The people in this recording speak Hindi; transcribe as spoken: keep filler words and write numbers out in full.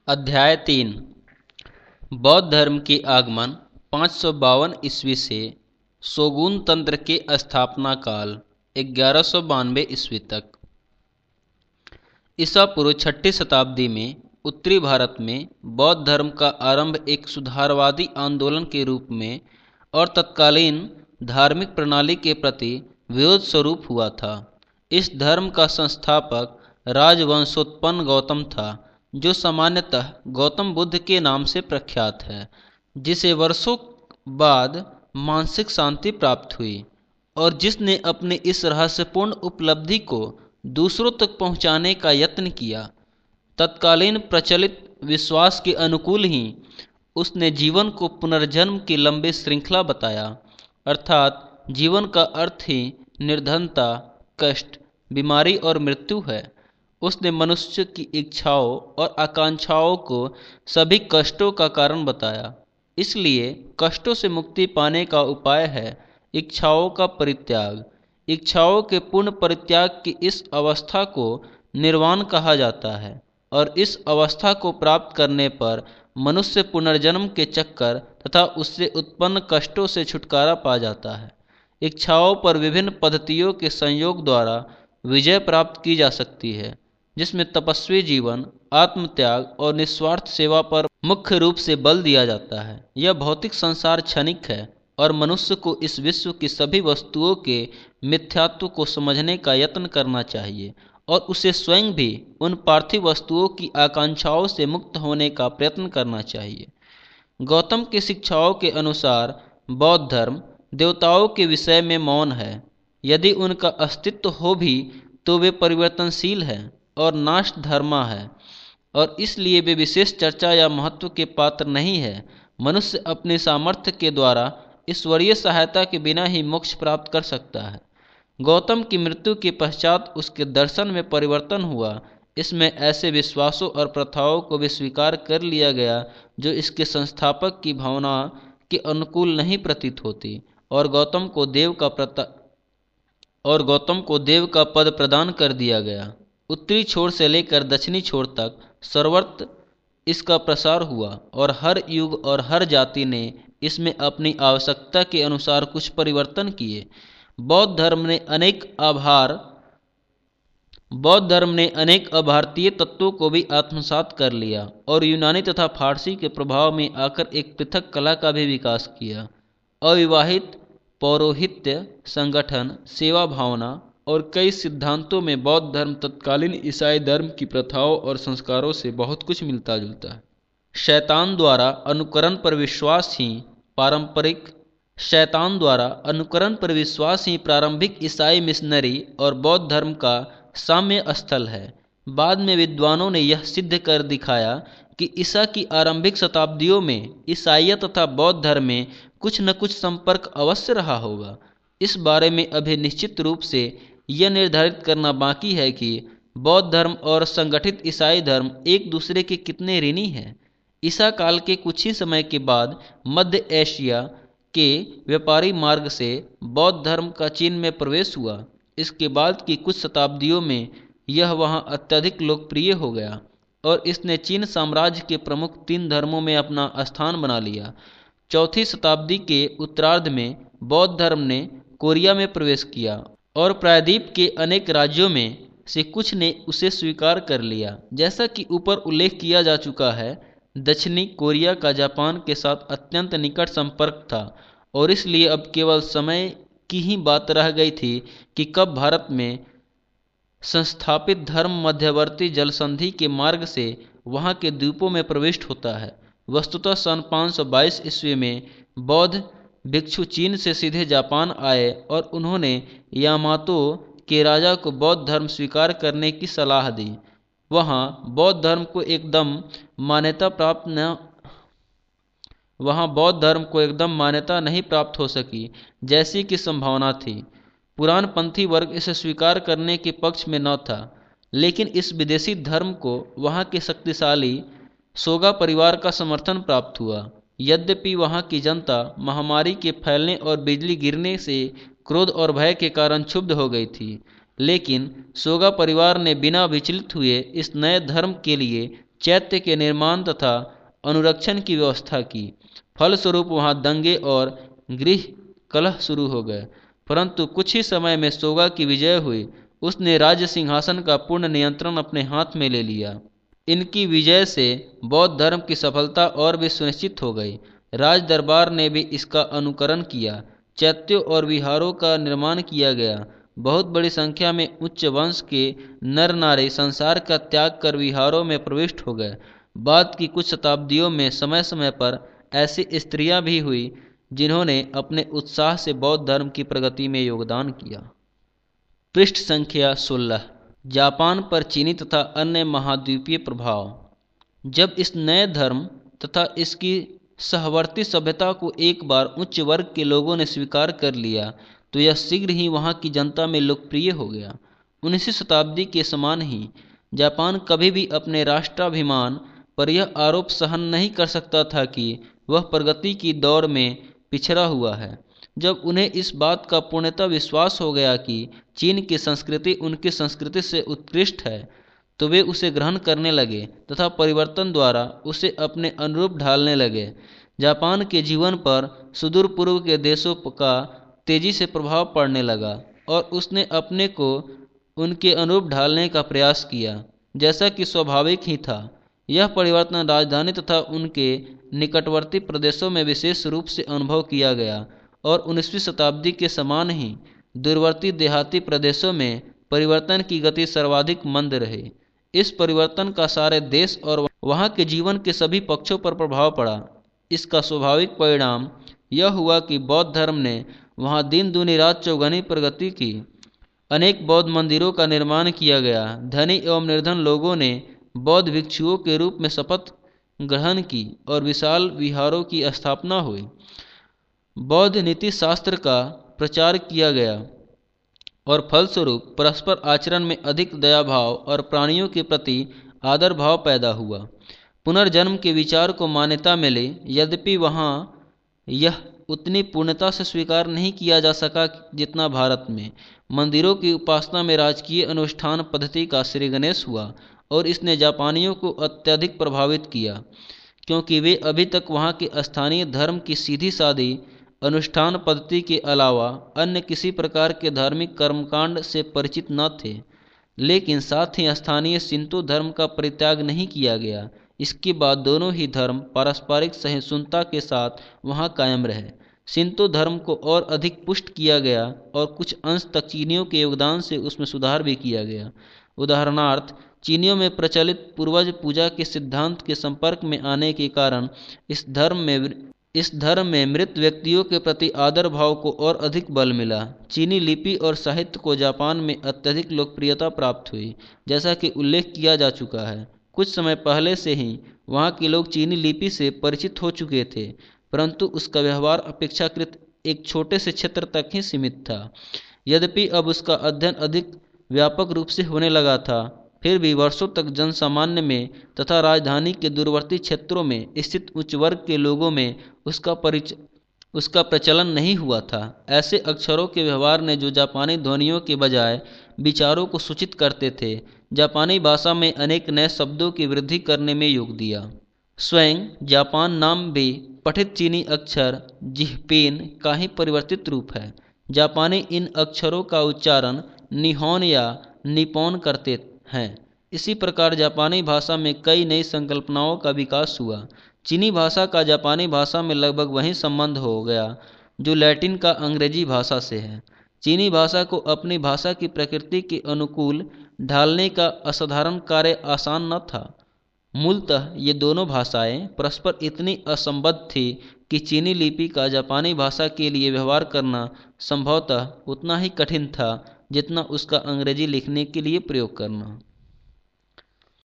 अध्याय तीन। बौद्ध धर्म के आगमन पाँच सौ बावन ईस्वी से शोगुन तंत्र के स्थापना काल ग्यारह सौ बानवे ईस्वी तक। ईसा पूर्व छठी शताब्दी में उत्तरी भारत में बौद्ध धर्म का आरंभ एक सुधारवादी आंदोलन के रूप में और तत्कालीन धार्मिक प्रणाली के प्रति विरोध स्वरूप हुआ था। इस धर्म का संस्थापक राजवंशोत्पन्न गौतम था, जो सामान्यतः गौतम बुद्ध के नाम से प्रख्यात है, जिसे वर्षों बाद मानसिक शांति प्राप्त हुई और जिसने अपने इस रहस्यपूर्ण उपलब्धि को दूसरों तक पहुंचाने का यत्न किया। तत्कालीन प्रचलित विश्वास के अनुकूल ही उसने जीवन को पुनर्जन्म की लंबी श्रृंखला बताया, अर्थात जीवन का अर्थ ही निर्धनता, कष्ट, बीमारी और मृत्यु है। उसने मनुष्य की इच्छाओं और आकांक्षाओं को सभी कष्टों का कारण बताया। इसलिए कष्टों से मुक्ति पाने का उपाय है इच्छाओं का परित्याग। इच्छाओं के पूर्ण परित्याग की इस अवस्था को निर्वाण कहा जाता है और इस अवस्था को प्राप्त करने पर मनुष्य पुनर्जन्म के चक्कर तथा उससे उत्पन्न कष्टों से छुटकारा पा जाता है। इच्छाओं पर विभिन्न पद्धतियों के संयोग द्वारा विजय प्राप्त की जा सकती है, जिसमें तपस्वी जीवन, आत्मत्याग और निस्वार्थ सेवा पर मुख्य रूप से बल दिया जाता है। यह भौतिक संसार क्षणिक है और मनुष्य को इस विश्व की सभी वस्तुओं के मिथ्यात्व को समझने का यत्न करना चाहिए और उसे स्वयं भी उन पार्थिव वस्तुओं की आकांक्षाओं से मुक्त होने का प्रयत्न करना चाहिए। गौतम की शिक्षाओं के अनुसार बौद्ध धर्म देवताओं के विषय में मौन है। यदि उनका अस्तित्व हो भी तो वे परिवर्तनशील हैं और नाश धर्मा है और इसलिए वे विशेष चर्चा या महत्व के पात्र नहीं है। मनुष्य अपने सामर्थ्य के द्वारा ईश्वरीय सहायता के बिना ही मोक्ष प्राप्त कर सकता है। गौतम की मृत्यु के पश्चात उसके दर्शन में परिवर्तन हुआ। इसमें ऐसे विश्वासों और प्रथाओं को भी स्वीकार कर लिया गया जो इसके संस्थापक की भावना के अनुकूल नहीं प्रतीत होती और गौतम को देव का प्रता और गौतम को देव का पद प्रदान कर दिया गया। उत्तरी छोर से लेकर दक्षिणी छोर तक सर्वत्र इसका प्रसार हुआ और हर युग और हर जाति ने इसमें अपनी आवश्यकता के अनुसार कुछ परिवर्तन किए। बौद्ध धर्म ने अनेक आभार बौद्ध धर्म ने अनेक अभारतीय तत्वों को भी आत्मसात कर लिया और यूनानी तथा फारसी के प्रभाव में आकर एक पृथक कला का भी विकास किया। अविवाहित, पौरोहित्य, संगठन, सेवा भावना और कई सिद्धांतों में बौद्ध धर्म तत्कालीन ईसाई धर्म की प्रथाओं और संस्कारों से बहुत कुछ मिलता जुलता है। शैतान द्वारा अनुकरण पर विश्वास ही पारंपरिक शैतान द्वारा अनुकरण पर विश्वास ही प्रारंभिक ईसाई मिशनरी और बौद्ध धर्म का साम्य स्थल है। बाद में विद्वानों ने यह सिद्ध कर दिखाया कि ईसा की आरंभिक शताब्दियों में ईसाईयत तथा बौद्ध धर्म में कुछ न कुछ संपर्क अवश्य रहा होगा। इस बारे में अभी निश्चित रूप से यह निर्धारित करना बाकी है कि बौद्ध धर्म और संगठित ईसाई धर्म एक दूसरे के कितने ऋणी हैं। ईसा काल के कुछ ही समय के बाद मध्य एशिया के व्यापारी मार्ग से बौद्ध धर्म का चीन में प्रवेश हुआ। इसके बाद की कुछ शताब्दियों में यह वहाँ अत्यधिक लोकप्रिय हो गया और इसने चीन साम्राज्य के प्रमुख तीन धर्मों में अपना स्थान बना लिया। चौथी शताब्दी के उत्तरार्ध में बौद्ध धर्म ने कोरिया में प्रवेश किया और प्रायद्वीप के अनेक राज्यों में से कुछ ने उसे स्वीकार कर लिया। जैसा कि ऊपर उल्लेख किया जा चुका है, दक्षिणी कोरिया का जापान के साथ अत्यंत निकट संपर्क था और इसलिए अब केवल समय की ही बात रह गई थी कि कब भारत में संस्थापित धर्म मध्यवर्ती जलसंधि के मार्ग से वहाँ के द्वीपों में प्रविष्ट होता है। वस्तुतः सन पाँच सौ बाईस ईस्वी में बौद्ध भिक्षु चीन से सीधे जापान आए और उन्होंने यामातो के राजा को बौद्ध धर्म स्वीकार करने की सलाह दी। वहाँ बौद्ध धर्म को एकदम मान्यता प्राप्त न वहाँ बौद्ध धर्म को एकदम मान्यता नहीं प्राप्त हो सकी जैसी की संभावना थी। पुराणपंथी वर्ग इसे स्वीकार करने के पक्ष में न था, लेकिन इस विदेशी धर्म को वहाँ के शक्तिशाली सोगा परिवार का समर्थन प्राप्त हुआ। यद्यपि वहाँ की जनता महामारी के फैलने और बिजली गिरने से क्रोध और भय के कारण क्षुब्ध हो गई थी, लेकिन सोगा परिवार ने बिना विचलित हुए इस नए धर्म के लिए चैत्य के निर्माण तथा अनुरक्षण की व्यवस्था की। फलस्वरूप वहाँ दंगे और गृह कलह शुरू हो गए, परंतु कुछ ही समय में सोगा की विजय हुई। उसने राज्य सिंहासन का पूर्ण नियंत्रण अपने हाथ में ले लिया। इनकी विजय से बौद्ध धर्म की सफलता और भी सुनिश्चित हो गई। राज दरबार ने भी इसका अनुकरण किया। चैत्यों और विहारों का निर्माण किया गया। बहुत बड़ी संख्या में उच्च वंश के नर नारी संसार का त्याग कर विहारों में प्रविष्ट हो गए। बाद की कुछ शताब्दियों में समय समय पर ऐसी स्त्रियां भी हुई जिन्होंने अपने उत्साह से बौद्ध धर्म की प्रगति में योगदान किया। पृष्ठ संख्या सोलह। जापान पर चीनी तथा अन्य महाद्वीपीय प्रभाव। जब इस नए धर्म तथा इसकी सहवर्ती सभ्यता को एक बार उच्च वर्ग के लोगों ने स्वीकार कर लिया तो यह शीघ्र ही वहाँ की जनता में लोकप्रिय हो गया। उन्नीसवीं शताब्दी के समान ही जापान कभी भी अपने राष्ट्राभिमान पर यह आरोप सहन नहीं कर सकता था कि वह प्रगति की दौड़ में पिछड़ा हुआ है। जब उन्हें इस बात का पूर्णतः विश्वास हो गया कि चीन की संस्कृति उनकी संस्कृति से उत्कृष्ट है तो वे उसे ग्रहण करने लगे तथा परिवर्तन द्वारा उसे अपने अनुरूप ढालने लगे। जापान के जीवन पर सुदूर पूर्व के देशों का तेजी से प्रभाव पड़ने लगा और उसने अपने को उनके अनुरूप ढालने का प्रयास किया, जैसा कि स्वाभाविक ही था। यह परिवर्तन राजधानी तथा उनके निकटवर्ती प्रदेशों में विशेष रूप से अनुभव किया गया और उन्नीसवीं शताब्दी के समान ही दूरवर्ती देहाती प्रदेशों में परिवर्तन की गति सर्वाधिक मंद रही। इस परिवर्तन का सारे देश और वहाँ के जीवन के सभी पक्षों पर प्रभाव पड़ा। इसका स्वाभाविक परिणाम यह हुआ कि बौद्ध धर्म ने वहाँ दिन दूनी रात चौगुनी प्रगति की। अनेक बौद्ध मंदिरों का निर्माण किया गया। धनी एवं निर्धन लोगों ने बौद्ध भिक्षुओं के रूप में शपथ ग्रहण की और विशाल विहारों की स्थापना हुई। बौद्ध नीति शास्त्र का प्रचार किया गया और फलस्वरूप परस्पर आचरण में अधिक दया भाव और प्राणियों के प्रति आदर भाव पैदा हुआ। पुनर्जन्म के विचार को मान्यता मिली, यद्यपि वहाँ यह उतनी पूर्णता से स्वीकार नहीं किया जा सका जितना भारत में। मंदिरों की उपासना में राजकीय अनुष्ठान पद्धति का श्री गणेश हुआ और इसने जापानियों को अत्यधिक प्रभावित किया, क्योंकि वे अभी तक वहाँ के स्थानीय धर्म की सीधी सादी अनुष्ठान पद्धति के अलावा अन्य किसी प्रकार के धार्मिक कर्मकांड से परिचित न थे। लेकिन साथ ही स्थानीय शिंतो धर्म का परित्याग नहीं किया गया। इसके बाद दोनों ही धर्म पारस्परिक सहिष्णुता के साथ वहाँ कायम रहे। शिंतो धर्म को और अधिक पुष्ट किया गया और कुछ अंश तक चीनियों के योगदान से उसमें सुधार भी किया गया। उदाहरणार्थ, चीनियों में प्रचलित पूर्वज पूजा के सिद्धांत के संपर्क में आने के कारण इस धर्म में इस धर्म में मृत व्यक्तियों के प्रति आदर भाव को और अधिक बल मिला। चीनी लिपि और साहित्य को जापान में अत्यधिक लोकप्रियता प्राप्त हुई, जैसा कि उल्लेख किया जा चुका है। कुछ समय पहले से ही वहाँ के लोग चीनी लिपि से परिचित हो चुके थे, परंतु उसका व्यवहार अपेक्षाकृत एक छोटे से क्षेत्र तक ही सीमित था। यद्यपि अब उसका अध्ययन अधिक व्यापक रूप से होने लगा था, फिर भी वर्षों तक जनसामान्य में तथा राजधानी के दूरवर्ती क्षेत्रों में स्थित उच्च वर्ग के लोगों में उसका परिचय उसका प्रचलन नहीं हुआ था। ऐसे अक्षरों के व्यवहार ने जो जापानी ध्वनियों के बजाय विचारों को सूचित करते थे, जापानी भाषा में अनेक नए शब्दों की वृद्धि करने में योग दिया। स्वयं जापान नाम भी पठित चीनी अक्षर जिह्पेन का ही परिवर्तित रूप है। जापानी इन अक्षरों का उच्चारण निहोन या निपोन करते हैं। इसी प्रकार जापानी भाषा में कई नई संकल्पनाओं का विकास हुआ। चीनी भाषा का जापानी भाषा में लगभग वही संबंध हो गया जो लैटिन का अंग्रेजी भाषा से है। चीनी भाषा को अपनी भाषा की प्रकृति के अनुकूल ढालने का असाधारण कार्य आसान न था। मूलतः ये दोनों भाषाएं परस्पर इतनी असंबद्ध थी कि चीनी लिपि का जापानी भाषा के लिए व्यवहार करना संभवतः उतना ही कठिन था जितना उसका अंग्रेजी लिखने के लिए प्रयोग करना।